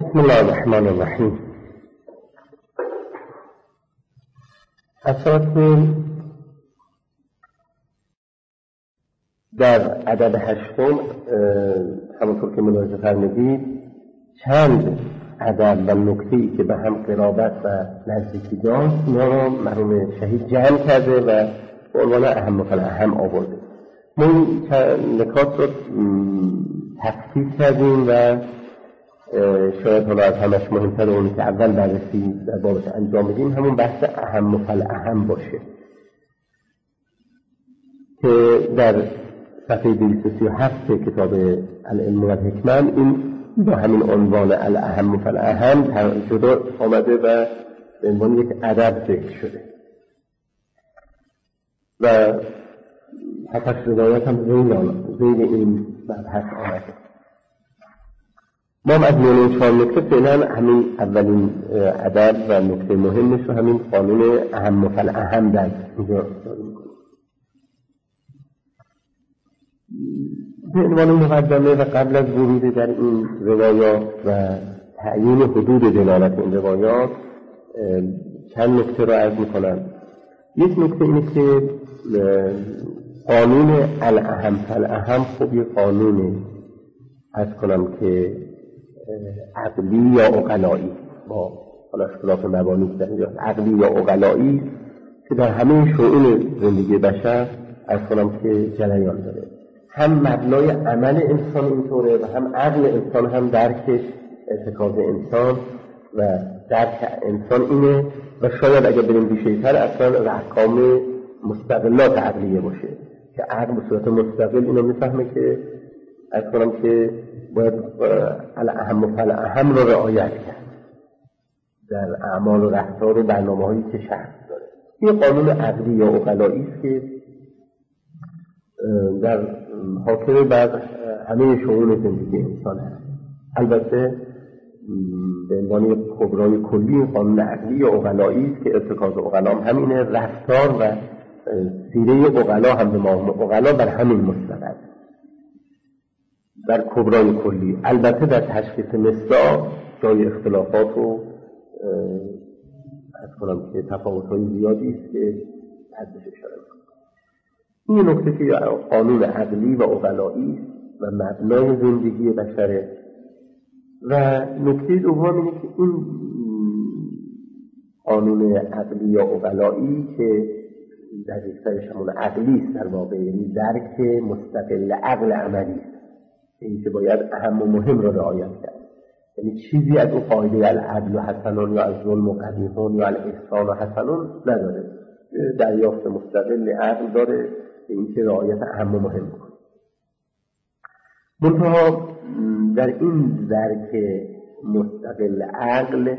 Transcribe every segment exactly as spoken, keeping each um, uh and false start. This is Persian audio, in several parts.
بسم الله الرحمن الرحیم. اساس در عدد هشتم همونطور که ملاحظه فرمودید چند عدد و نکته‌ای که به هم قرابت و نزدیکی داشت اینا رو مرحوم شهید جمع کرده و به عنوان اهم و فالاهم آورده. ما این نکات رو تفصیل کردیم و شاید حالا از همش مهمتر اونی که اول بررسی در بابش انجام میدیم همون بحث اهم و فالاهم باشه که در صفحه دویست و سی و هفت کتاب العلم و الحکمه این با همین عنوان الاهم و فالاهم جدا آمده و به عنوان یک ادب ذکر شده و هفتش روایت هم زیر این مبحث آمده. ما هم از میان این چهار نکته فعلا همین اولین ادب و نکته مهمش رو همین قانون اهم و فالاهم در اینجا داریم میکنیم. به عنوان مقدمه و قبل از ورود در این روایات و تعیین حدود دلالت این روایات چند نکته رو عرض میکنم. یک نکته اینه که قانون الاهم فالاهم خب یک قانونه عرض کنم که عقلی یا عقلایی با حالا اختلاف مبانی در اینجا عقلی یا عقلایی که در همه شؤون زندگی بشر عرض کنم که جریان داره. هم مبنای عمل انسان اینطوره و هم عقل انسان هم درکش ارتکاز انسان و درک انسان اینه و شاید اگر بریم بیشتر اصلا احکام مستقلات عقلیه باشه که عقل به صورت مستقل اینو میفهمه که از کنم که باید الاهم و فالاهم رو رعایت کرد در اعمال و رفتار و برنامه هایی که شخص داره. این قانون عقلی یا عقلایی است که در حاکم بر همه شؤون زندگی انسان هست. البته به عنوان کبرای کلی قانون عقلی یا عقلایی است که ارتکاز عقلا هم همینه، رفتار و سیره عقلا هم به ما عقلا بر همین مستند در کبرای کلی. البته در تشخیص مصداق جای اختلافات و از کنم که تفاوت‌های زیادی است که حدش اشاره می‌کنم. این نکته که قانون عقلی و عقلایی و مبنای زندگی بشره و نکته دوم اینه که این قانون عقلی یا عقلایی که در یک همون عقلی است در واقع، یعنی درک مستقل عقل عملی است، این که باید اهم و مهم را رعایت کرد. یعنی چیزی از اون قاعده العدل و حسنون یا از ظلم و قبیحون یا الاحسان و حسنون نداره، دریافت مستقل عقل داره به این که رعایت اهم و مهم کنه. منتها در این درک مستقل عقل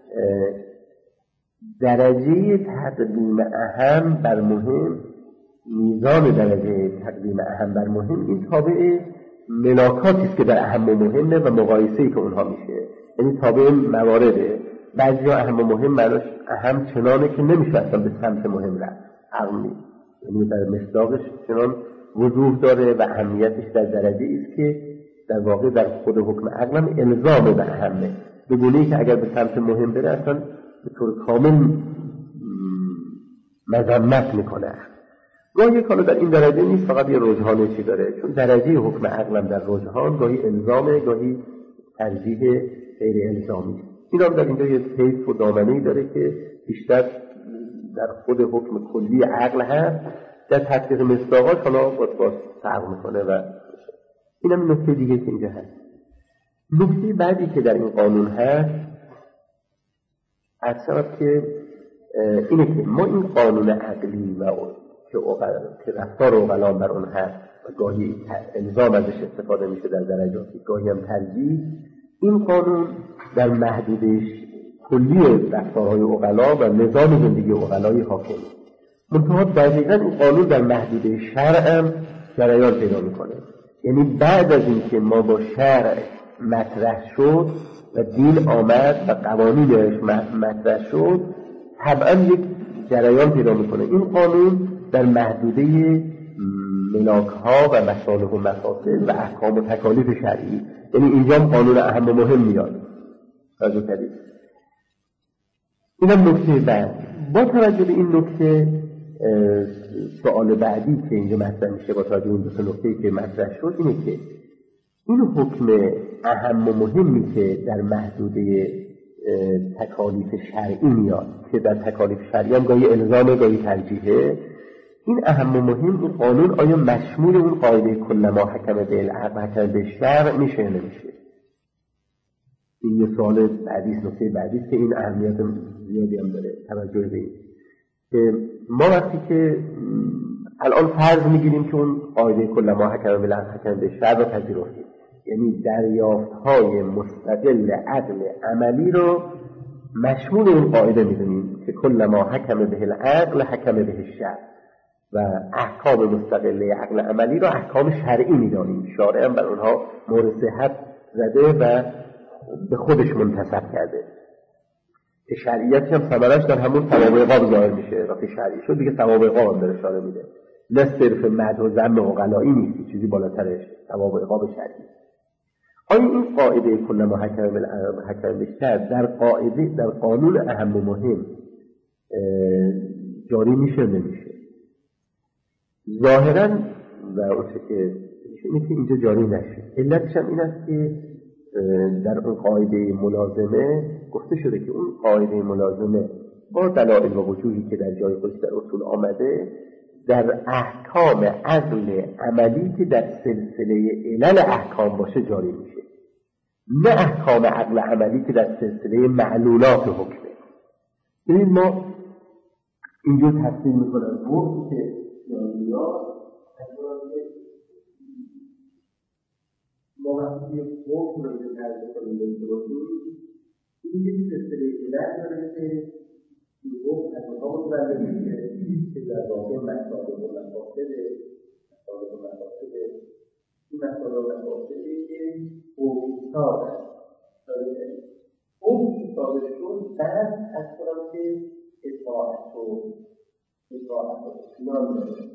درجه تقدیم اهم بر مهم، میزان درجه تقدیم اهم بر مهم این تابع ملاکاتی است که در اهم و مهمه و مقایسه‌ای که اونها میشه، یعنی تابع موارده. بعضی ها اهم و مهم براش اهم چنانه که نمیشه اصلا به سمت مهم رفت، عقلی یعنی در مصداقش چنان وضوح داره و اهمیتش در درجه است که در واقع در خود حکم عقلم الزام به اهمه، به گونه‌ای که اگر به سمت مهم بره اصلا به طور کامل مذمت میکنه. گاهی کالا در این درجه نیست، فقط یه رجحانه چی داره، چون درجه حکم عقلم در رجحان گاهی الزامه گاهی ترجیح غیر الزامی. این هم در اینجا یه طیف و دامنه‌ای داره که بیشتر در خود حکم کلی عقل هست، در تطبیق مصداقات حالا باز باز فرق میکنه و این هم نکته دیگه که اینجا هست. نکته بعدی که در این قانون هست از سبب که اینه که ما این قانون عقلی و که, که رفتار عقلا بر اون هست و گاهی الزام ازش استفاده میشه در درجاتی، گاهی هم ترجیح، این قانون در محدودش کلی رفتارهای عقلا و نظام زندگی عقلای حاکم. منتها دقیقاً این قانون در محدوده شرع هم جریان پیدا میکنه. یعنی بعد از اینکه ما با شرع مطرح شد و دین آمد و قوانینش مطرح شد، طبعا یک جریان پیدا میکنه. این قانون در محدوده ملاک ها و مصالح و مفاسد و احکام و تکالیف شرعی، یعنی اینجا قانون اهم و مهم میاد توجه کردید؟ اینم نکته بعد. با توجه به این نکته سوال بعدی که اینجا مطرح میشه با توجه به این دو تا نکته‌ای که مطرح شد اینه که این حکم اهم و مهمی که در محدوده تکالیف شرعی میاد که در تکالیف شرعی هم گاهی الزام گاهی ترجیحه، این اهم و مهم این قانون آیا مشمول اون قاعده کلما حکم بالعقل حکم بالشرع میشه یا نمیشه؟ این یه سوال بعدی است، نکته بعدی است که این اهمیت زیادی هم داره توجه به این که ما وقتی که الان فرض میگیریم که اون قاعده کلما حکم بالعقل حکم بالشرع رو پذیرفتیم، یعنی دریافت‌های مستقل عقل عملی رو مشمول این قاعده میدونیم که کلما حکم به العقل حکم به الشرع و احکام مستقل عقل عملی رو احکام شرعی میدانیم. شارع هم بر اونها مورد صحت زده و به خودش منتسب کرده که شرعیت هم ثمرش در همون ثواب عقاب ظاهر میشه. وقتی شرعی شد دیگه ثواب عقاب هم داره شارع میده، نه صرف مدح و ذم عقلایی نیست، چیزی بالاترش ثواب عقاب شرعی. آیا این قاعده کلما حکم بالعقل حکم بالشرع در قاعده در قانون اهم و مهم جاری میشه نمیشه؟ ظاهرا و اونچه که اینه که اینجا جاری نشه. علتش هم این است که در اون قاعده ملازمه گفته شده که اون قاعده ملازمه با دلایل و وجوهی که در جای خودش در اصول آمده در احکام عقل عملی که در سلسله علل احکام باشه جاری میشه، نه احکام عقل عملی که در سلسله معلولات حکمه. ببینید ما اینجا تفسیر میکنم گفت که یا ما وقتی یه حکم رو که ترجیح کنیم داشته باشیم، این یک سلسله علل داره که این حکم از اونها متولد میشه که در واقع مصادیق و مفاسده مصادیق و مفاسده این مصادیق و مفاسده که حکم صادر است. حکم صادر شد بعد از کنم که اطاعت و اطاعت و اسیان داره.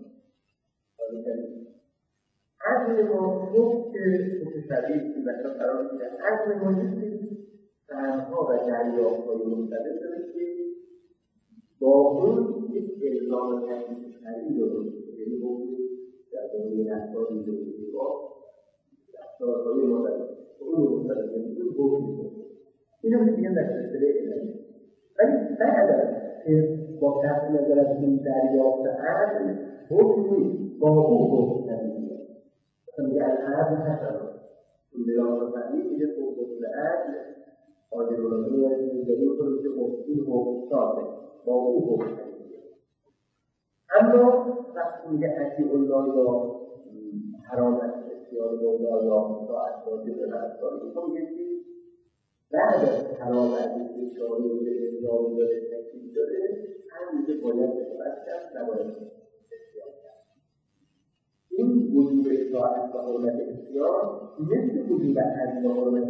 عقل ما خوب که متشبیه که بسیار قرار میده، عقل ما نیستی فرها و دریافت‌های مختلف داره که با اون یک الزام تکلیف شرعی داره، یعنی حکم در دوره‌ی رفتاری داره با رفتارهای مختلف اون مختلف یعنی حکم داره. این هم میگن در سلسله علمی. ولی بعد از که با کسب نظر از این دریافت عقل حکم نیست، با او حکم نمیده. میگه العقل حسن این بلان فهمی میگه حکم عقل قاعده ملازمه میگه کنید که این حکم ساده با او حکم نمیده. اما وقتی میگه اطیع الله یا حرام است اختیار الله یا اطاعت واجب رفتار میگه که بعد از حرام است اختیار به الزام داره تکلیف داره هم میگه باید اطاعت کرد نباید اختیار کرد. این وجوب اطاعت و حرمت اختیار مثل وجوب عدل و حرمت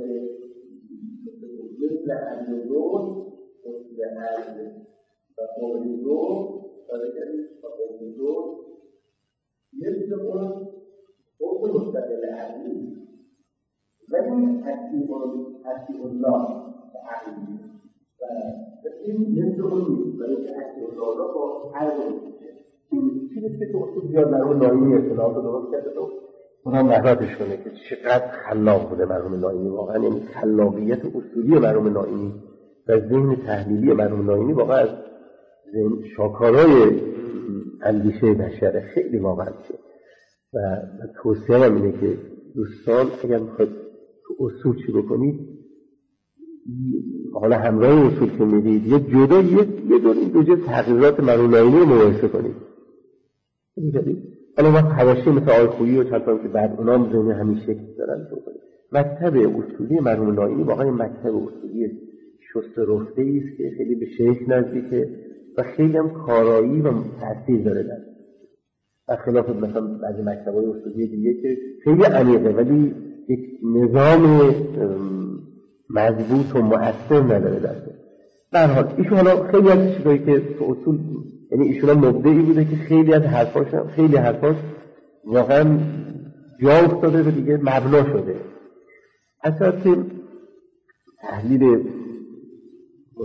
مثل عدل زوج مثل عدل و قول زوج و قول زوج مثل اون حکم مستقل عدلی ولی اطیع الله و عقلی و این مثل اون نیست ولی که اطیع الله را با عقل میشه. این چیزی که اصول زیاد مرحوم ناینی اطلاعات رو درست کرده و اونا محراتش کنه که چقدر خلاق بوده مرحوم ناینی واقعا، یعنی خلاقیت اصولی مرحوم ناینی و ذهن تحلیلی مرحوم ناینی واقعا از شاکارای اندیشه بشره خیلی واقعا شد و توصیه هم اینه که دوستان اگر میخواید تو اصول چی بکنید حالا همراه اصول که میدید یه جدا یه دور این دو جز تحقیقات مرحوم ناینی رو مقایسه کنید. حالا وقت حواشی مثل آقای خویی و چند تا که بعد اونام ذهن همین شکل دارن تو کنید. مکتب اصولی مرحوم ناینی واقعا مکتب اصولی شست رفته است که خیلی به شیخ نزدیکه و خیلی هم کارایی و تاثیر داره در برخلاف مثلا بعضی مکتب‌های اصولی دیگه که خیلی عمیقه ولی یک نظام مضبوط و مؤثر نداره درده. به هر حال ایشون حالا خیلی از چیزایی که تو اصول یعنی ایشون مبدعی بوده که خیلی از حرفاش خیلی حرفاش واقعا جا افتاده و دیگه مبنا شده. اصلا تحلیل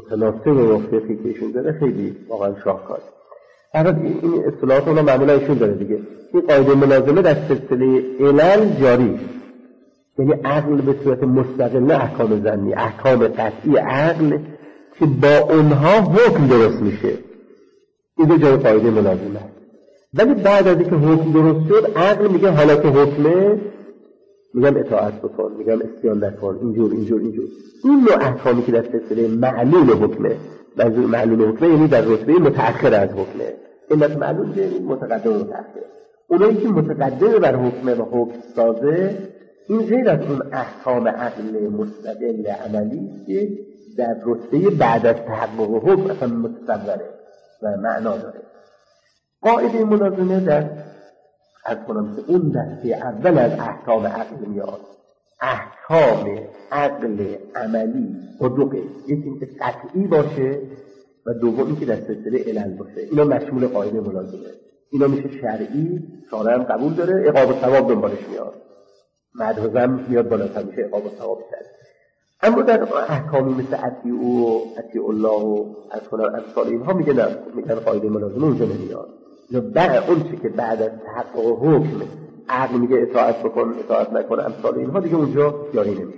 متناسب با فقهی که ایشون داره خیلی واقعا شاهکاره. البته این اصطلاحات اون معمولا ایشون داره دیگه. این قاعده ملازمه در سلسله علل جاری، یعنی عقل به صورت مستقل، احکام ظنی، احکام قطعی عقل که با اونها حکم درست میشه، این جای قاعده ملازمه است. ولی بعد از اینکه حکم درست شد، عقل میگه حالا که حکمه، میگم اطاعت بکن، میگم اسیان نکن، اینجور اینجور اینجور. این نوع احکامی که در سلسله معلول حکمه، منظور معلول حکمه یعنی در رتبه متأخر از حکمه. علت معلول که متقدم و متأخر. اونایی که متقدم بر حکمه و حکم سازه، این غیر از اون احکام عقل مستقل عملی که در رتبه بعد از تحقق حکم اصلا متصوره و معنا داره. قاعده ملازمه در از کنم که اون دسته اول از احکام عقل میاد. احکام عقل عملی قدوقه، یکی اینکه قطعی باشه و دومی که در سلسله علل باشه. اینا مشمول قاعده ملازمه. اینا میشه شرعی، شارع هم قبول داره، عقاب و ثواب دنبالش میاد. مدح و ذم میاد بالاتر، میشه عقاب و ثواب شرعی. اما در احکامی مثل اطیع و اطیع الله و از کنم امثال اینها میگه نه، میگن قاعده ملازمه اونجا نمیاد. یا بعد اون چی که بعد از تحقق حکم عقل میگه اطاعت بکن، اطاعت نکن، امثال اینها دیگه اونجا جاری نمیشه.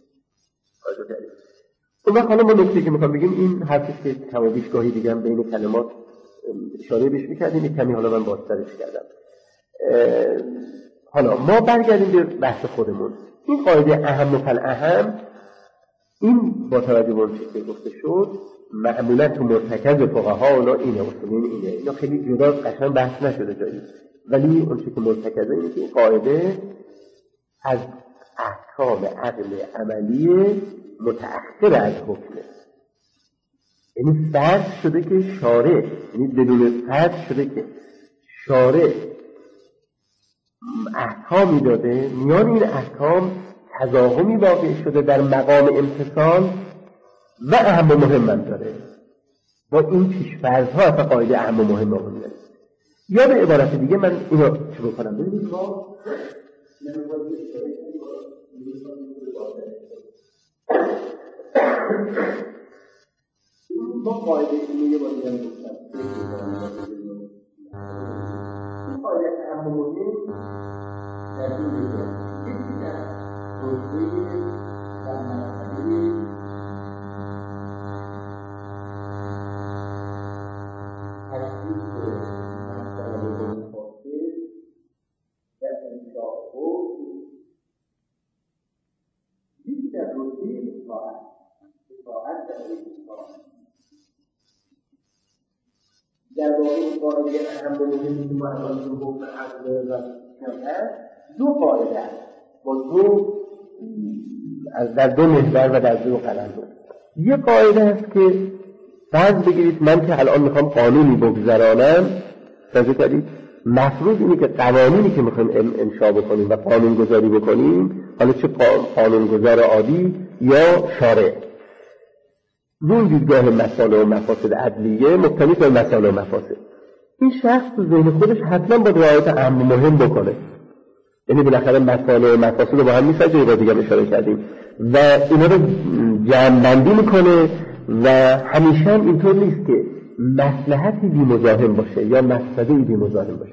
اون وقت حالا ما نکته که میخوام بگیم این حرفی که کم بیش گاهی دیگه هم بین کلمات اشاره بهش میکردیم، کمی حالا من بازترش کردم. حالا ما برگردیم به بحث خودمون. این قاعده اهم و فالاهم، این با توجه به اون چیزی که گفته شد معمولا تو مرتکز فقها اونا اینه، اصولین اینه، اینا خیلی جدا قشنگ بحث نشده جایی، ولی اون چیزی که مرتکزه اینه که این قاعده از احکام عقل عملی متأخر از حکمه. یعنی فرض شده که شارع، یعنی بدون فرض شده که شارع احکامی داده، میان این احکام تضاهمی واقع شده در مقام امتثال و اهم و مهم هم داره. با این پیش‌فرض ها اصلا قاعده اهم و مهم هم داره. یا به عبارت دیگه من اینو چه بکنم ببینید ما با قاعده اینو یه بار دیگه گفتم. این قاعده اهم و مهم در این دیگه یکی در توضیح در مرحله در واقع این قاعده اهم و مهمی که ما الان تو حکم عقل و کم هست دو قاعده است با دو از در دو محور و در دو قلمرو. یه قاعده است که فرض بگیرید من که الان میخوام قانونی بگذرانم، توجه کردید مفروض اینه که قوانینی که میخوایم انشا بکنیم و قانون گذاری بکنیم، حالا چه قانون گذار عادی یا شارع، روی دیدگاه مسائل و مفاسد عدلیه مبتنی بر مسائل و مفاسد، این شخص تو ذهن خودش حتما با رعایت اهم و مهم بکنه. یعنی بالاخره مسائل و مفاسد رو با هم میسنجه، با دیگه اشاره کردیم و اینا رو جمع بندی میکنه و همیشه هم اینطور نیست که مصلحتی بی مزاحم باشه یا مفسده‌ای بی مزاحم باشه.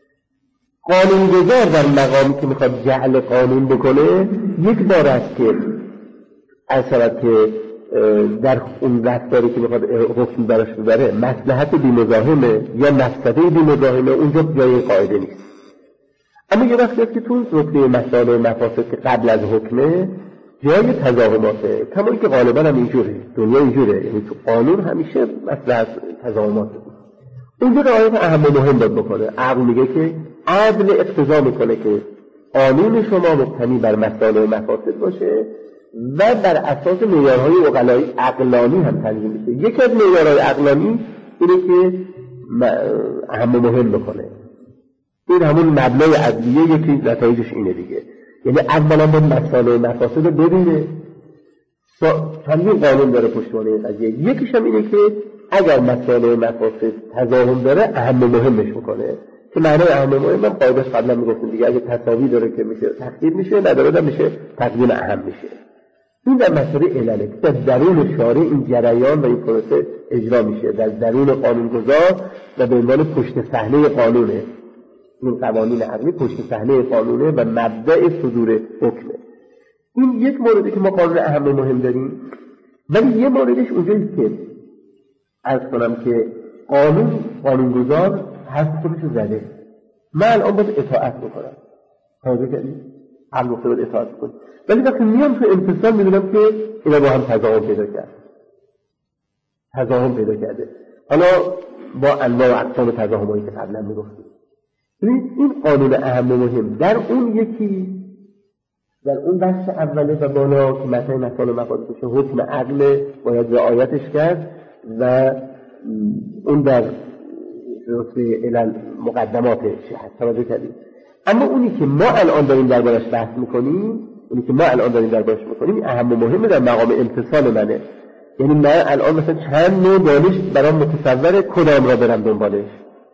قانونگذار در مقامی که میخواد جعل قانون بکنه یک بار است که از طرف که در اون رفتاری که میخواد حکم براش ببره مصلحت بی مزاحمه یا مفسده بی مزاحمه، اونجا جای قاعده نیست. اما یه وقتی است که تو رتبه مسائل و مفاسد که قبل از حکمه جای تضاهماته، کما که غالبا هم اینجوره، دنیا اینجوره، یعنی تو قانون همیشه مصلحت تضاهماته، اونجا رعایت اهم و مهم باید بکنه. عقل میگه که عدل اقتضا میکنه که قانون شما مبتنی بر مسائل و مفاسد باشه و بر اساس معیارهای عقلایی عقلانی هم تنظیم میشه. یکی از معیارهای عقلانی اینه که اهم و مهم بکنه. این همون مبنای عدلیه، یکی نتایجش اینه دیگه. یعنی اولا باید مسائل و مفاسد رو ببینه. چندین قانون داره پشتوانه این قضیه. یکیش هم اینه که اگر مسائل و مفاسد تضاهم داره اهم و مهمش بکنه. که معنی اهم و مهم هم قاعده‌اش قبلا میگفتیم دیگه، اگه تساوی داره که میشه تقدیم میشه، نداره میشه تقدیم اهم میشه. این در مسئله علله که در درون شارع این جریان و این پروسه اجرا میشه، در درون قانونگذار و به عنوان پشت صحنه قانونه. این قوانین عقلی پشت صحنه قانونه و مبدأ صدور حکمه. این یک موردی که ما قانون اهم و مهم داریم، ولی یه موردش اونجاییست که عرض کنم که قانون قانونگذار حرف خودشو زده. من الان باید اطاعت بکنم، توجه کردید؟ عقل گفته باید اطاعت بکنم، ولی وقتی میام تو امتثال میدونم که اینا با هم تضاهم پیدا کرده تضاهم پیدا کرده حالا با انواع و اقسام تضاهمایی که قبلا میگفتیم. ببینید این قانون اهم و مهم در اون یکی، در اون بخش اوله و بالا که مثلا مثال و مقاصد بشه حکم عقل باید رعایتش کرد و اون در رتبه علل مقدماتش هست، توجه کردید. اما اونی که ما الان داریم دربارش بحث میکنیم اونی که ما الان داریم دربارش میکنیم اهم و مهمه در مقام امتصال منه. یعنی من الان مثلا چند نوع دانش برام متصوره، کدام را برم دنبالش،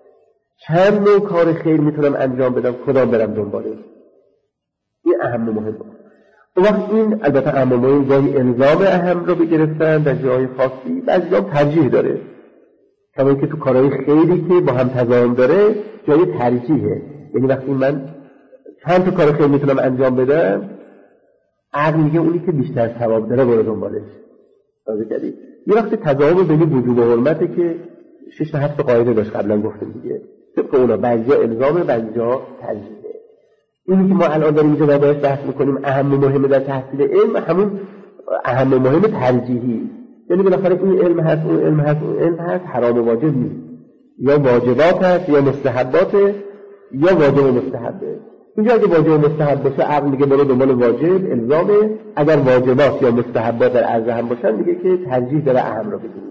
چند نوع کار خیر میتونم انجام بدم، کدام برم دنبالش. این اهم و مهمه. اون وقت این البته اهم و مهم جای الزام اهم رو بگرفتن در جای خاصی، بعضی جا ترجیح داره، کما که تو کارهای خیری که با هم تضاهم داره جای ترجیحه. یعنی وقتی من چند تا کار خیر میتونم انجام بدم، عقل میگه اونی که بیشتر ثواب داره برو دنبالش. واضح کردید؟ یه وقتی تضاهم بین وجوب و حرمته که شش تا هفت قاعده داشت قبلا گفتیم دیگه، طبق اونا بعضی جا الزامه بعضی جا ترجیحه. اینی که ما الان داریم اینجا دربارش بحث میکنیم اهم و مهمه در تحصیل علم، همون اهم و مهم ترجیحی، یعنی بالاخره این علم هست اون علم هست اون علم هست، حرام و واجب نیست، یا واجبات هست یا مستحبات یا واجب و مستحبه. اینجا اگه واجب و مستحب باشه عقل میگه برو دنبال واجب الزامه، اگر واجبات یا مستحبات در عرض هم باشن میگه که ترجیح داره اهم رو بگیرید.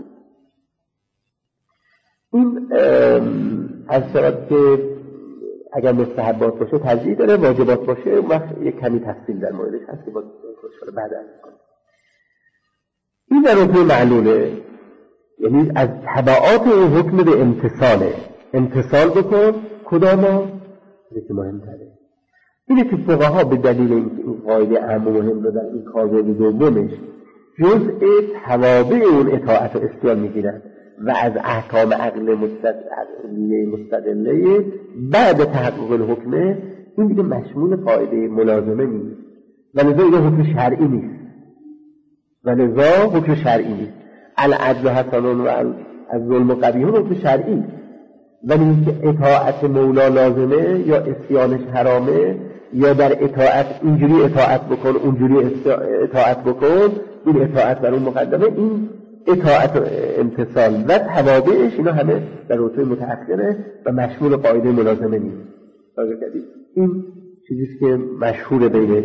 این از شرط که اگر مستحبات باشه ترجیح داره، واجبات باشه اون وقت یک کمی تفصیل در موردش هست که باید بعد از کنیم. این در رتبه معلوله، یعنی از تبعات این حکم به امتصاله. امتصال بکن کداما؟ یکی مهمتره. اینه که فقها به دلیل این قاعده اهم و مهم رو در این کاربرد دومش جزء توابع اون اطاعت و اختیار میگیرن و از احکام عقل مستقله مستقله بعد تحقق الحکمه این دیگه مشمول قاعده ملازمه نیست و لذا این حکم شرعی نیست و لذا حکم شرعی نیست. العدل حسنون و الظلم قبیح حکم شرعی، ولی اینکه اطاعت مولا لازمه یا عصیانش حرامه یا در اطاعت اینجوری اطاعت بکن اونجوری اطاعت بکن، این اطاعت بر اون مقدمه، این اطاعت و امتصال و توابعش اینا همه در رتبه متأخره و مشمول قاعده ملازمه نیست. این چیزیست که مشهور بینه.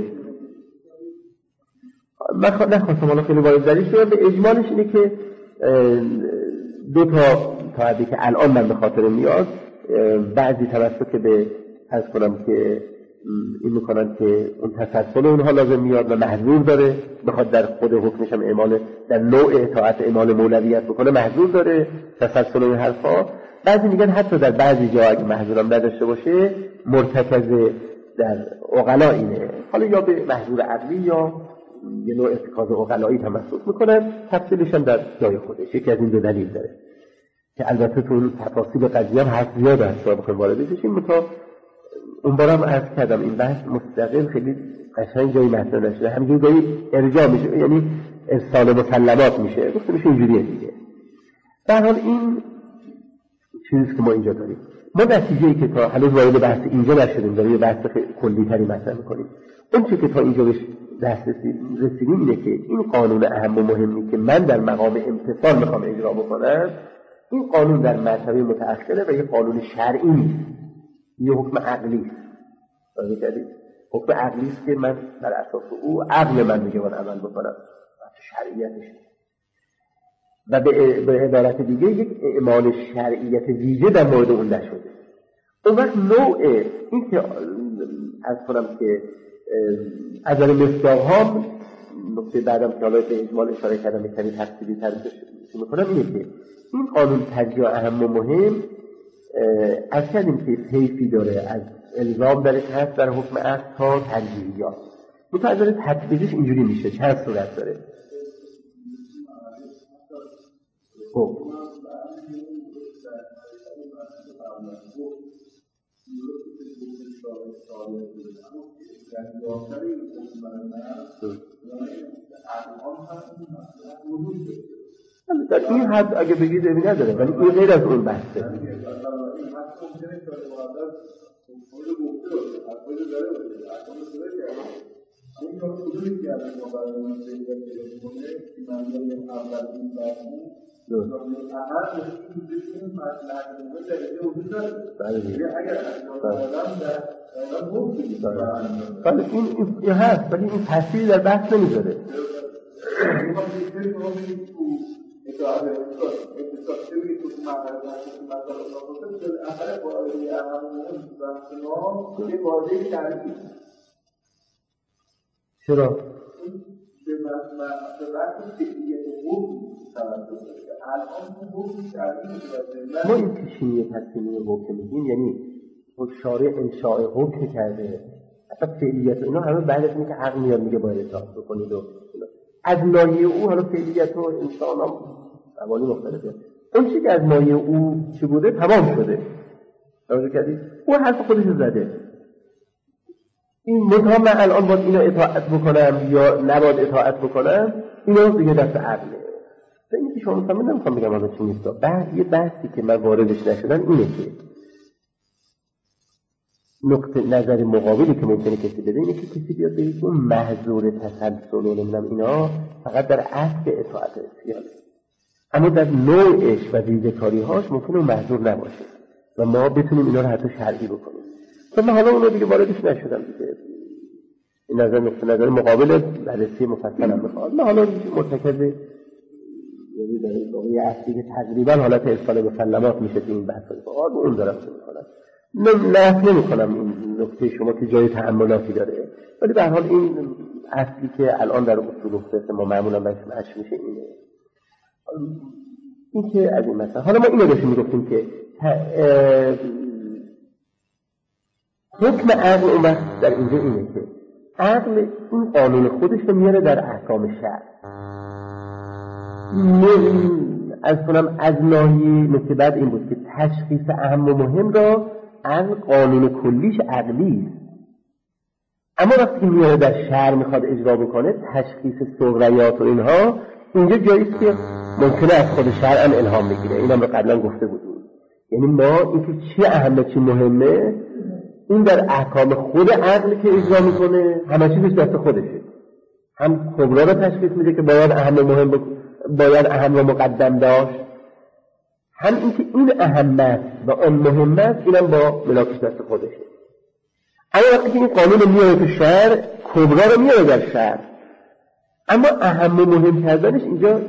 من نخواستم حالا خیلی وارد درش بگم، به اجمالش اینه که دو تا تا که الان من به خاطر میاد، بعضی توسط که به عرض کنم که این میکنن که اون تسلسل اونها لازم میاد و محظور داره، بخواد در خود حکمش هم اعمال در نوع اطاعت اعمال مولویت بکنه محظور داره تسلسل این حرفا. بعضی میگن حتی در بعضی جا اگه محظورم نداشته باشه مرتکز در عقلا اینه، حالا یا به محظور عقلی یا یه نوع ارتکاز عقلایی تمسک میکنن. تفصیلش هم در جای خودش یکی از این دو دلیل داره که البته تو تفاصیل قضیه هم حرف زیاد هست تا بخوایم وارد بشیم. متا اون بارم عرض کردم این بحث مستقل خیلی قشنگ جایی مطرح نشده، همینجور جایی ارجاع میشه، یعنی ارسال مسلمات میشه، گفته میشه اینجوریه دیگه. در حال این چیزی که ما اینجا داریم، ما نتیجه‌ای که تا هنوز وارد بحث اینجا نشدیم داریم یه بحث کلی تری مطرح میکنیم. اون چیزی که تا اینجا بهش دست رسیدیم اینه که این قانون اهم و مهمی که من در مقام امتصال میخوام اجرا بکنم، این قانون در مرتبه متأخره و یه قانون شرعی نیست، یه حکم عقلی است. ببینید حکم عقلی است که من بر اساس او عقل من میگه باید عمل بکنم، شرعیتش و به عبارت دیگه یک اعمال شرعیت ویژه در مورد اون نشده. اون وقت نوع این که از کنم که از نظر مصداق‌ها نکته بعدم که حالا به اجمال اشاره کردم کمی تفصیلی تر میکنم اینه که این قانون ترجیح اهم و مهم از کردیم که طیفی داره، از الزام درش هست در حکم عقل تا ترجیحیات. متعذر تطبیقش اینجوری میشه، چند صورت داره. خب در این حد اگه بگید امی نداره، ولی این غیر از اون بحثه. این کار کدومی کردن ما برای اون پیدا کنه که منظور اول این بحثی اول این بسیم مطلب نمونه درجه وجود داره. اگر اجرام کردن در ایران ممکنی بله این هست، ولی این تأثیری در بحث نمیذاره. این ما بیشتری ما بگیم تو اطاعت اقتصاد اقتصاد چه تو مطلب مطلب مطلب اول قاعده اهم بحث ما یه قاعده شرعی. چرا؟ به وقت فعلیت حکم توجه داره. الان حکم شرعی ما این پیشینی تصمیمی حکم میگیم، یعنی شارع انشاء حکم کرده، اصلا فعلیت اینا همه بعد از اینکه عقل میاد میگه باید اطاعت بکنید و از ناحیه او حالا فعلیت و انشاء هم قوانین مختلفه. اون چیزی که از ناحیه او چی بوده تمام شده. توجه کردید؟ او حرف خودش رو زده. این منتها من الان باید اینو اطاعت بکنم یا نباید اطاعت بکنم، اینو دیگه دست عقله. اینی که شما مثلا نمیخوام بگم از چی نیست. بعد یه بحثی که من واردش نشدم اینه که نقطه نظر مقابلی که ممکنه کسی بده اینه که کسی بیاد بگه اون محظور تسلسل و نمیدونم اینا فقط در اصل اطاعت اسیانه، اما در نوعش و ریزه‌کاری‌هاش ممکنه اون محظور نباشه و ما بتونیم اینا رو حتی شرعی بکنیم. تو من حالا اونو دیگه واردش نشدم دیگه. این نظر نقطه نظر مقابل بررسی مفصل هم میخواد. من حالا مرتکز یعنی در این واقعی اصلی که تقریبا حالت ارسال مسلمات میشه تو این بحث فقط اون دارم چه میکنم. نه نفی نمیکنم این نکته شما که جای تأملاتی داره، ولی به هر حال این اصلی که الان در اصول فقه ما معمولا بحث میشه اینه. این که از این مثلا حالا ما اینو داشتیم میگفتیم که حکم عقل اون وقت در اینجا اینه که عقل این قانون خودش رو میاره در احکام شرع. از کنم از ناحیه نکته بعد این بود که تشخیص اهم و مهم را عقل قانون کلیش عقلی است، اما وقتی که میاره در شرع میخواد اجرا بکنه تشخیص صغریات و اینها اینجا جاییست که ممکنه از خود شرع هم الهام بگیره. اینم رو قبلا گفته بودیم. یعنی ما اینکه چی اهمه چی مهمه این در احکام خود عقل که اجرا میکنه همه چیزش دست خودشه. هم کبرا رو تشخیص میده که باید اهم و مهم بک... باید اهم و مقدم داشت، هم اینکه این اهم است و آن مهم است اینم با ملاکش دست خودشه. اما وقتی که این قانون رو میاره تو شرع کبرا رو میاره در شرع، اما اهم و مهم کردنش اینجا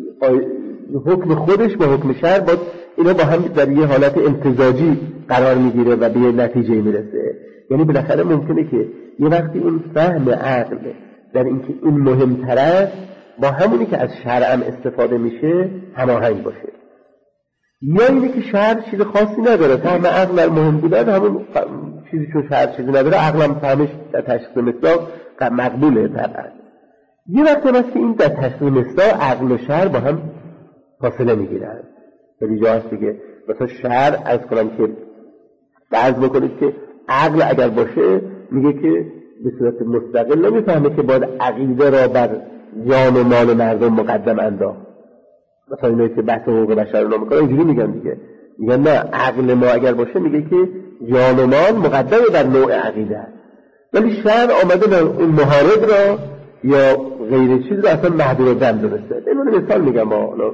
حکم خودش با حکم شرع با اینا با هم در یه حالت امتزاجی قرار میگیره و به یه نتیجه میرسه. یعنی بالاخره ممکنه که یه وقتی اون فهم عقل در اینکه این مهمتر است با همونی که از شرع هم استفاده میشه هماهنگ باشه، یا اینه که شرع چیز خاصی نداره، فهم عقل در مهم بودن همون چیزی چون شرع چیزی نداره عقل هم فهمش در تشخیص مصداق مقبوله طبعا. یه وقت هست که این در تشخیص مصداق عقل و شرع با هم فاصله میگیرن. ولی جا هست دیگه مثلا شرع از کنم که بعض بکنید که عقل اگر باشه میگه که به صورت مستقل نمیفهمه که باید عقیده را بر جان و مال مردم مقدم انداخت. مثلا اینایی که بحث حقوق بشر رو میکنن اینجوری میگن دیگه، میگن نه عقل ما اگر باشه میگه که جان و مال مقدم بر نوع عقیده است، ولی شرع آمده اون محارب را یا غیر چیز رو اصلا محدود دم درسته. اینو مثال میگم ما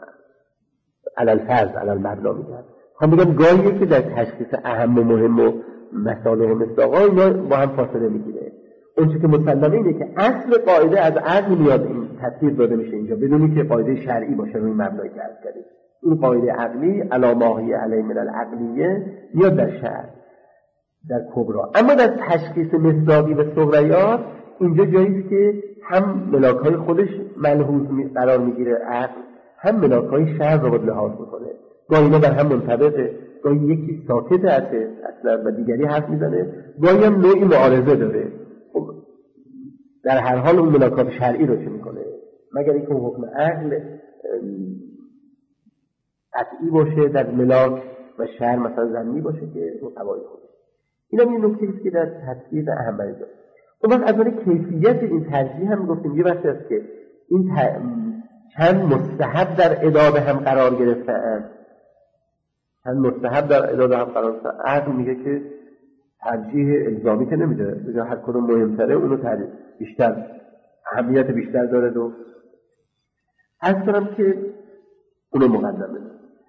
علل فرض علل مبنا میگن. هم میگم گاهیه که در تشخیص اهم و مهم و مسائل و مصداق‌ها اینا با هم فاصله میگیره. اون چیزی که مسلمه اینه که اصل قاعده از عقل میاد این تفسیر داده میشه اینجا بدونی که قاعده شرعی باشه روی مبنای که عرض کردیم. این قاعده عقلی علی ماهی علی من العقلیه میاد در شرع در کبرا. اما در تشخیص مصداقی و صغریات اینجا جاییست که هم ملاک‌های خودش ملحوظ قرار میگیره عقل، هم ملاک‌های شرع رو لحاظ میکنه. گاهی اینا در هم منطبقه، گاهی یکی ساکته اصلا و دیگری حرف میزنه، گاهی هم نوعی معارضه داره. در هر حال اون ملاکات شرعی رو چه میکنه؟ مگر اینکه اون حکم عقل قطعی باشه در ملاک و شرع مثلا ظنی باشه که اون قواعد خوده. این هم یه نکته است که در تطبیق اهمیت داره. اون وقت از نظر کیفیت این ترجیح هم گفتیم یه بحثی است که این ت... چند مستحب در ادامه هم قرار گرفتن، چند مستحب در ادامه هم قرار گرفتن. عقل میگه که ترجیح الزامی که نمیده، بگه هر کدوم مهمتره اونو ترجیح بیشتر اهمیت بیشتر داره. و از کنم که اونو مقدمه.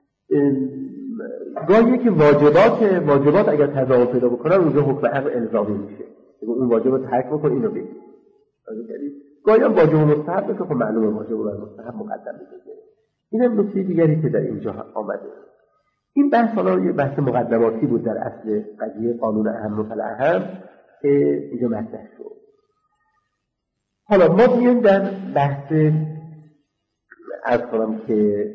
گاهی که واجبات واجبات اگر تضاد پیدا بکنن اونجا حکم عقل الزامی میشه، اون واجب رو ترک بکن اینو بگی. گاهی هم واجب و مستحب که خب معلومه واجب و مستحب مقدم میشه. این هم نکته دیگری که در اینجا آمده. این بحث حالا یه بحث مقدماتی بود در اصل قضیه قانون اهم و فالاهم که اینجا مطرح شد. حالا ما میایم در بحث عرض کنم که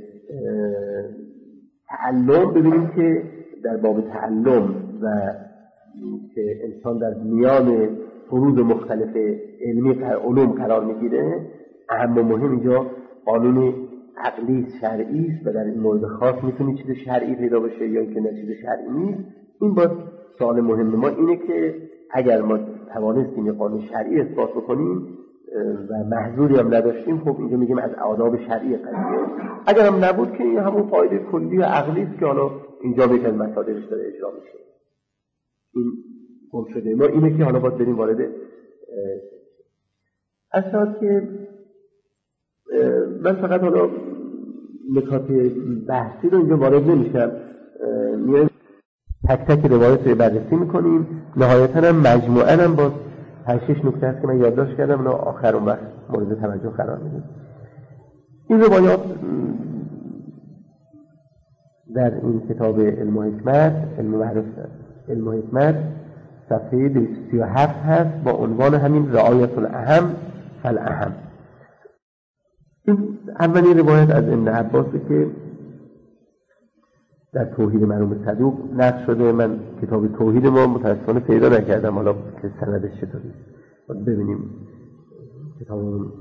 تعلم، ببینیم که در باب تعلم و که انسان در میان فروض مختلف علمی علوم قرار میگیره، اهم و مهم اینجا قانون عقلی شرعی است و در این مورد خاص میتونه چیز شرعی پیدا بشه یا اینکه نه چیز شرعی نیست. این باز سوال مهم ما اینه که اگر ما توانستیم یه قانون شرعی اثبات بکنیم و محظوری هم نداشتیم، خب اینجا میگیم از آداب شرعی قضیه. اگر هم نبود که این همون قاعده کلی عقلی است که حالا اینجا به کل مصادرش داره اجرا میشه. این گم شده ما اینه که حالا باید بریم وارد اصلا که من فقط حالا نکات بحثی رو اینجا وارد نمیشم، میایم تک تک روایت رو بررسی میکنیم. نهایتا هم مجموعا هم با هر شش نکته هست که من یادداشت کردم اونا آخر اون وقت مورد توجه قرار میدیم. این روایات در این کتاب علم و حکمت، علم و معرفت علم و حکمت صفحه دویست و سی و هفت هست با عنوان همین رعایت الاهم فالاهم. این اولین روایت از ابن عباسه که در توحید مرحوم صدوق نقل شده. من کتاب توحید ما متاسفانه پیدا نکردم، حالا که سندش چطوری ببینیم. کتاب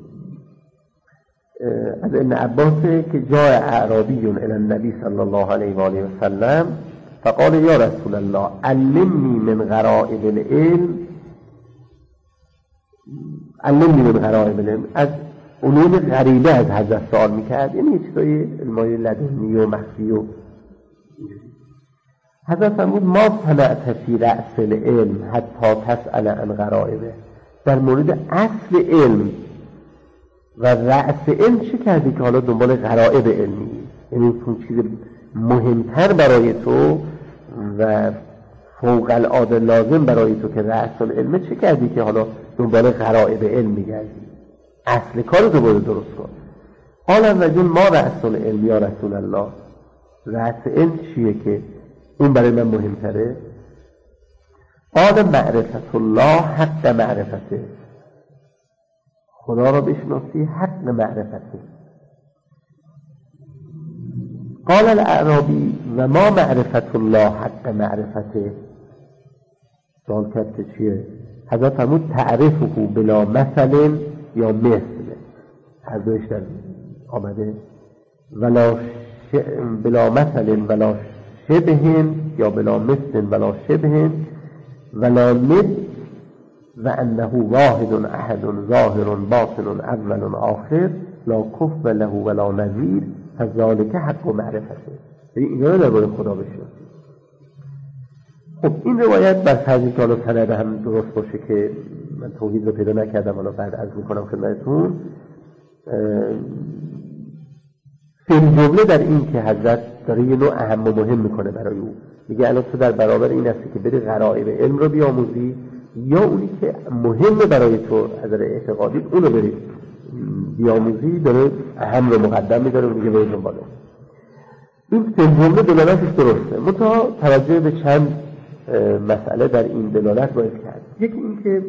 از ابن عباسه که جاء اعرابی الی النبی صلی الله علیه و آله و سلم فقال یا رسول الله علمنی من غرائب العلم، علمنی من غرائب العلم، از علوم غریبه از حضرت سوال میکرد، یعنی چیزای علمای لدنی و مخفی و حضرت فرمود ما صنعت فی رأس العلم حتی تسأل عن غرائبه، در مورد اصل علم و رأس علم چه کردی که حالا دنبال غرائب علمی، یعنی اون چیز مهمتر برای تو و فوق العاده لازم برای تو که رأس العلم، چه کردی که حالا دنبال غرائب علم میگردی؟ اصل کارتو باید درست کن. قال الرجل ما رأس العلم یا رسول الله، رأس علم چیه که اون برای من مهمتره؟ قال معرفت الله حق معرفته، خدا را بشناسی حق معرفته. قال الاعرابی و ما معرفت الله حق معرفته، سوال کرد که چیه؟ حضرت فرمود تعرفه بلا مثل یا مثل، هر دوش در آمده، ولا ش... بلا مثل ولا شبه یا بلا مثل ولا شبه ولا ند و انه واحد احد ظاهر باطن اول آخر لا کف له ولا نظیر فذلک حق و معرفته. اینا رو درباره خدا بشناسید. خب این روایت بر فرض که حالا سند هم درست باشه که من توحید رو پیدا نکردم، حالا بعد عرض میکنم خدمتتون. فیلم جمله در این که حضرت داره یه نوع اهم و مهم میکنه برای او، میگه الان تو در برابر این هستی که بری غرائب علم رو بیاموزی یا اونی که مهمه برای تو از نظر اعتقادی اونو بری بیاموزی، داره اهم رو مقدم میداره و میگه برید دنباله. این فیلم جمله دلالتش درسته، منتها توجه به چند مسئله در این دلالت باید کرد. یکی این که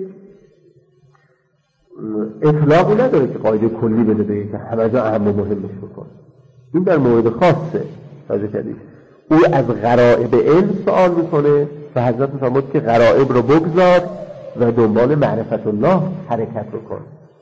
اطلاقی نداره که قاعده کلی بده بگه که همه جا اهم و مهمش بکن. این در مورد خاصه توجه کردید. او از غرائب علم سوال میکنه و حضرت میفرمود که غرائب رو بگذار و دنبال معرفت الله حرکت بکن.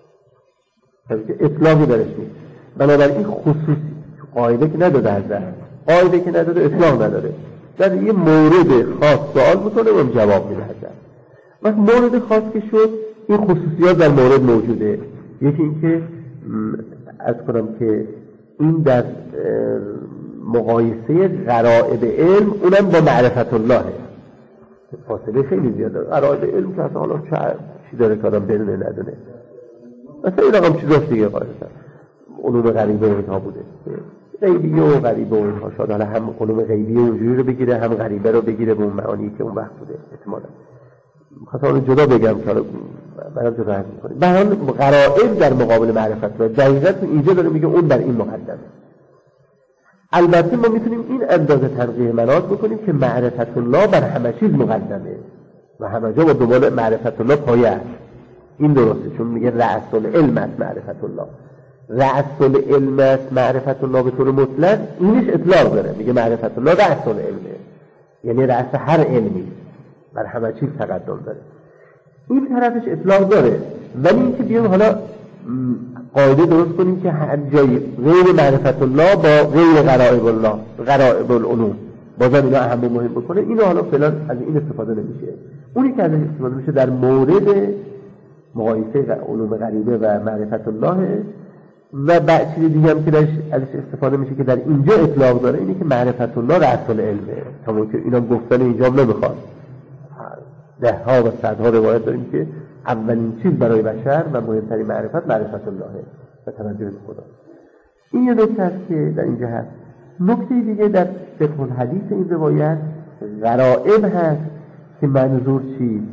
اطلاقی درش نیست. بنابراین خصوصی قاعده که نداده هستن، قاعده که نداده اطلاق نداره. در یه مورد خاص سوال میکنه و جواب میده هستن. وقت مورد خاص که شد این خصوصیات در مورد موجوده. یکی این که از کنم که این در مقایسه غرائب علم اونم با معرفت الله فاصله خیلی زیاده. غرائب علم که اصلا حالا چی داره که آدم بدونه ندونه، مثلا این رقم چیزاست دیگه قاعدتا علوم غریبه و اینها بوده، غیبیه و غریبه و اینها شاید حالا هم علوم غیبیه اونجوری رو بگیره هم غریبه رو بگیره به اون معانی که اون وقت بوده احتمالا. خواستم اون جدا بگم که حالا برام جدا حرف می‌کنیم. به هر حال غرائب در مقابل معرفت الله دقیقاً اینجا داره میگه اون بر این مقدمه. البته ما میتونیم این اندازه ترقیح مناط بکنیم که معرفت الله بر همه چیز مقدمه و همه جا با دنبال معرفت الله پایه است. این درسته، چون میگه رأس العلم است معرفت الله. رأس العلم است معرفت الله به طور مطلق اینش اطلاق داره، میگه معرفت الله رأس العلمه، یعنی رأس هر علمی بر همه چیز تقدم داره. این طرفش اطلاق داره، ولی اینکه بیام حالا قاعده درست کنیم که هر جایی غیر معرفت الله با غیر غرائب الله، غرائب العلوم بازم اینا اهم و مهم بکنه، اینو حالا فعلا از این استفاده نمیشه. اونی که از این استفاده میشه در مورد مقایسه علوم غریبه و معرفت الله و بعد چیز دیگه هم که ازش استفاده میشه که در اینجا اطلاق داره، اینه که معرفت الله رأس العلمه. تا که اینا گفتن اینجا نمیخواد. ده ها و صدها روایت داریم که اولین چیز برای بشر و مهمترین معرفت معرفت الله و توجه به خدا. این یه نکته است که در اینجا هست. نکته دیگه در فقه الحدیث این روایت غرائب هست که منظور چی؟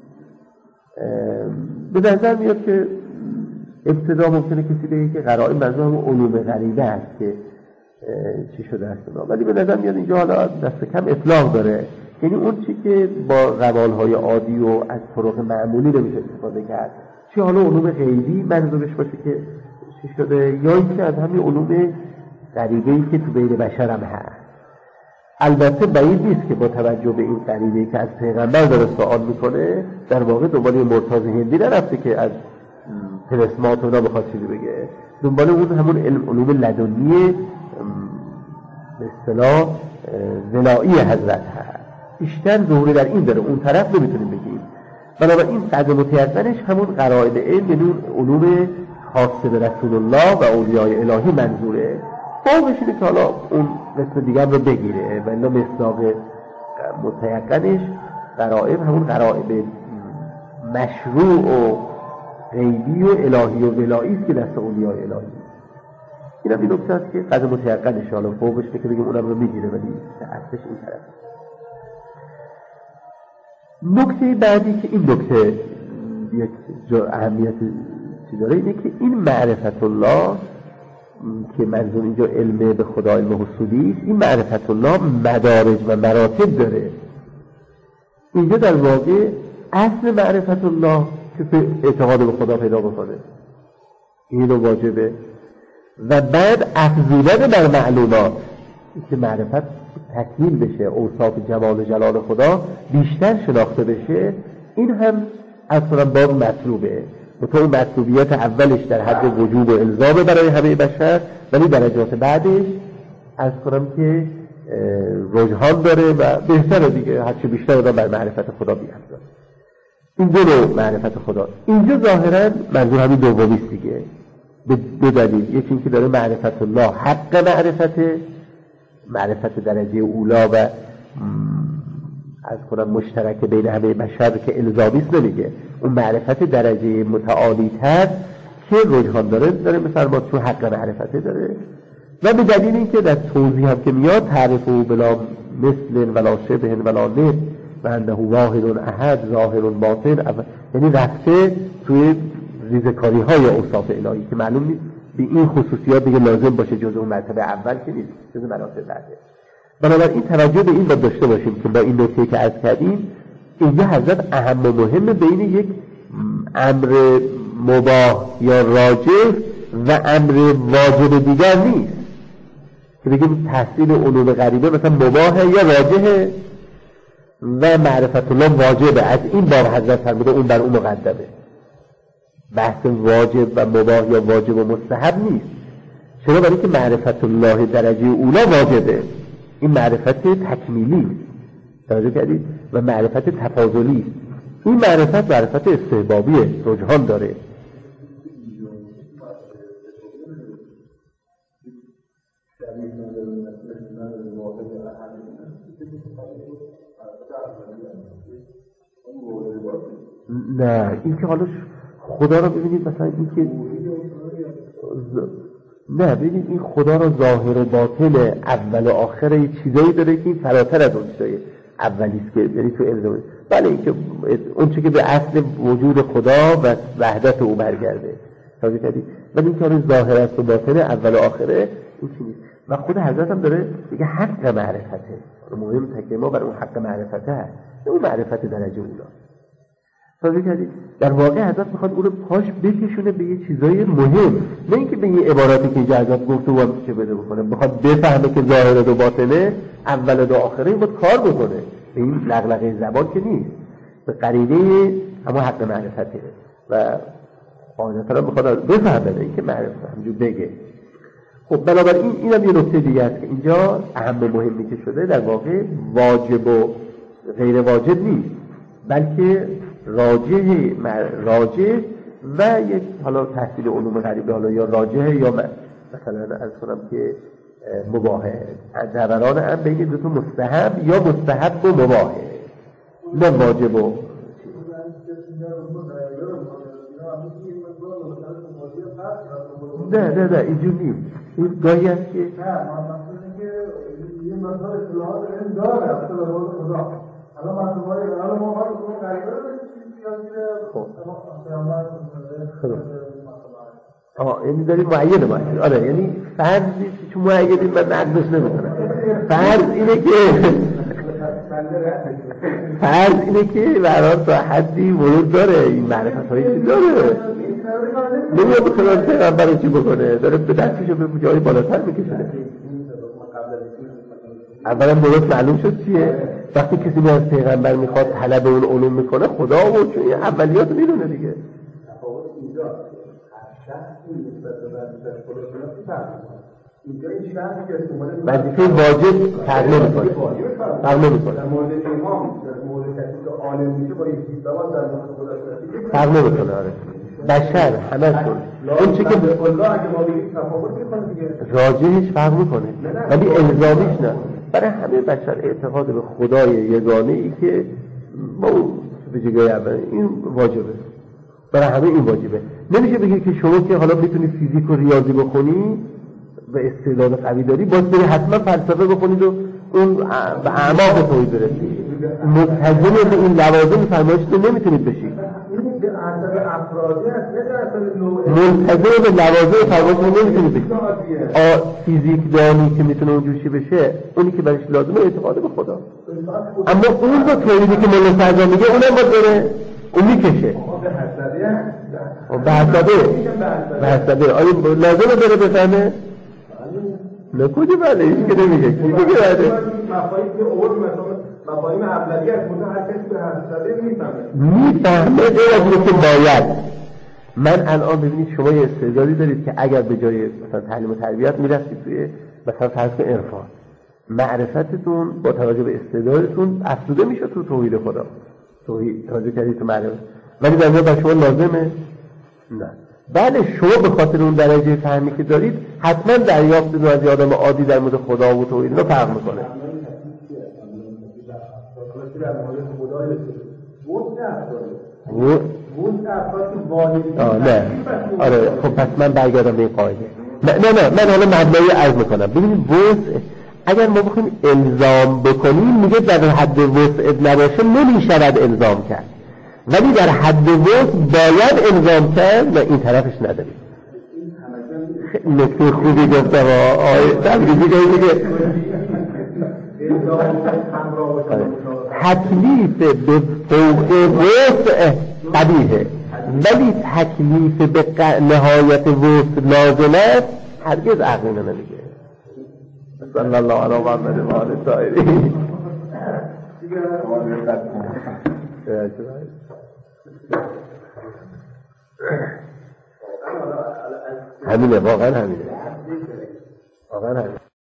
به نظر میاد که ابتدا ممکنه کسی بگه که غرائب منظور همون علوم غریبه است که چی شده است، ولی به نظر میاد اینجا حالا دست کم اطلاق داره، یعنی اون چی که با روالهای عادی و از طرق معمولی نمیشه استفاده کرد، چی حالا علوم غیبی منظورش باشه که چی شده، یا اینکه از همین علوم غریبه‌ای که تو بین بشر هم هست. البته بعید نیست که با توجه به این غریبه‌ای که از پیغمبر داره سوال میکنه در واقع دنبال مرتضی هندی نرفته که از پرسمات اونا بخواد چیزی بگه، دنبال اون همون علم علوم لدنی به اصطلاح ولایی حضرت هست. بیشتر ظهوری در این داره، اون طرف نمیتونیم بگیم. بنابراین قدر متیقنش همون غرائب علم، یعنی علوم خاصه به رسول الله و اولیای الهی منظوره. فوقش اینه که حالا اون قسم دیگر رو بگیره و اینا مصداق متیقنش غرائب همون غرائب مشروع و غیبی و الهی و ولایی است که دست اولیای الهی. این هم این نکته است که قدر متیقنش، حالا فوقش که بگیم اونم رو میگیره ولی اصلش این طرف. نکته بعدی که این نکته یک اهمیت چی داره اینه که این معرفت الله که منظور اینجا علم به خدا، علم حصولی است، این معرفت الله مدارج و مراتب داره. اینجا در واقع اصل معرفت الله که اعتقاد به خدا پیدا بکنه، این رو واجبه، و بعد افزودن بر معلومات که معرفت تکمیل بشه، اوصاف جمال و جلال خدا بیشتر شناخته بشه، این هم اصلا باز مطلوبه. و تو مطلوبیت اولش در حد وجوب و الزامه برای همه بشر، ولی درجات بعدش از کنم که رجحان داره و بهتره دیگه، هرچی بیشتر آدم بر معرفت خدا بیافزاید. این دو نوع معرفت خدا. اینجا ظاهرا منظور همین دومیست دیگه، به دو دلیل. یکی این که داره معرفت الله حق معرفت، معرفت درجه اولا و از کنم مشترک بین همه بشر که الزامیست نمیگه، اون معرفت درجه متعالی تر که رجحان داره داره مثلا ما تو حق معرفته داره. و به دلیل این که در توضیح هم که میاد تعریف و بلا مثل ولا شبه ولا ند و انه واحد احد ظاهر باطن، یعنی رفته توی ریزکاری های اوصاف الهی که معلوم نیست به این خصوصیات دیگه لازم باشه جزء اون مرتبه اول که نیست، جزء مراتب بعده. بنابراین توجه به این باید داشته باشیم که با این نکته که عرض کردیم اینجا حضرت اهم و مهم بین یک امر مباح یا راجح و امر واجب دیگر نیست که بگیم تحصیل علوم غریبه مثلا مباحه یا راجحه. و معرفت الله واجبه. از این باب حضرت فرموده اون بر اون مقدمه. بحث واجب و مباح یا واجب و مستحب نیست. چرا؟ برای که معرفت الله درجه اولا واجبه. این معرفت تکمیلی توجه کردید و معرفت تفاضلی. این معرفت معرفت استحبابیه، رجحان داره. نه این که حالا خدا رو ببینید، مثلا این که ز... نه ببینید این خدا رو ظاهر و باطن اول و آخر یه چیزایی داره که این فراتر از اون چیزای اولیست که یعنی تو الزام. بله این که اون چیزی که به اصل وجود خدا و وحدت او برگرده توجه کردید، ولی این که حالا ظاهر است و باطن اول و آخره این چیزی و خود حضرت هم داره دیگه حق معرفته. مهم تکیه ما بر اون حق معرفته هست، اون معرفت درجه اولا. توجه کردید در واقع حضرت میخواد اون رو پاش بکشونه به یه چیزای مهم، نه اینکه به یه عباراتی که اینجا حضرت گفته و هم چه بده بکنه، بخواد بفهمه که ظاهر و باطنه اول و آخره این باید کار بکنه. این لغلقه زبان که نیست، به قرینه همون حق معرفته و قاعدتا میخواد بفهمه این که معرفت همجور بگه. خب بنابراین اینم یه نکته دیگه است که اینجا اهم و مهمی که شده در واقع واجب و غیر واجب نیست، بلکه راجح راجح و یک حالا تحصیل علوم غریبه حالا یا راجح یا مثلا عرض کنم که مباحه دوران هم بین دو تا مستحب یا مستحب و مباحه، نه واجب و نه نه نه اینجور نیست. این گاهی هست که یه مثلا اصطلاحات این داره اصطلاحات خدا. الان مطلوبای الان ما باید اون غریبه رو خب آه یعنی داری معین باشه. آره یعنی فرض نیست چون معینی من نقدش نمیکنم. فرض اینه که فرض اینه که برای تا حدی ورود داره، این معرفت هایی چی داره نمیاد به خلال پیغمبر چی بکنه، داره به دستشو به جایی بالاتر میکشونه. اولا درست معلوم شد چیه وقتی کسی به از پیغمبر میخواد طلب اون علوم میکنه خدا و چون این اولیات میدونه دیگه. وظیفه واجب فرق نمیکنه فرق نمیکنه فرق نمیکنه آره بشر همه کن اون چی که راجعش فرق میکنه ولی الزامیش نه. برای همه بشر اعتقاد به خدای یگانه ای که ما به جگه اول این واجبه، برای همه این واجبه. نمیشه بگی که شما که حالا میتونی فیزیک و ریاضی بخونی و استعداد قوی داری باید بری حتما فلسفه بخونید و اون به اعماق توحید برسید. ملتزم به این لوازم فرمایش رو نمیتونید بشید. ملتزم به لوازم فرمایش رو نمیتونید بشید. فیزیک دانی که میتونه اونجوری بشه اونی که برش لازمه اعتقاد به خدا، اما اون با توحیدی که ملت فرزان میگه اونم باید بره اون میکشه به حسابه به حسابه آیا لازمه بره بفهمه؟ نکودی بله ایش که نمیگه کی بگه بله مفاهیم اولیه از مطمئن هر کسی به حسابه میفهمه میفهمه غیر از اینه که باید. من الان ببینید شما یه استعدادی دارید که اگر به جای مثلا تعلیم و تربیت میرفتید توی مثلا فرض کن عرفان، معرفتتون با توجه به استعدادتون افزوده میشه تو توحید خدا، توحید توجه کردید تو معرفت، ولی در واقع شما لازمه نه. بله شما به خاطر اون درجه فهمی که دارید حتما دریافتتون از آدم عادی در مورد خدا و توحید رو فرق میکنه. آه نه آره خب پس من برگردم به این قاعده. نه نه نه من حالا مبنایی عرض میکنم. ببینید وسع اگر ما بخوایم الزام بکنیم میگه در حد وسع نباشه نمیشود الزام کرد، ولی در حد وسع باید الزام کرد و این طرفش نداریم. نکته خوبی گفته ها آیه تبریزی که میگه تکلیف به فوق وسع قبیحه ولی تکلیف به نهایت وسع لازم است هرگز عقلی نمیگه. صلی الله علیه و آله و آله طاهرین. همینه واقعا همینه واقعا همینه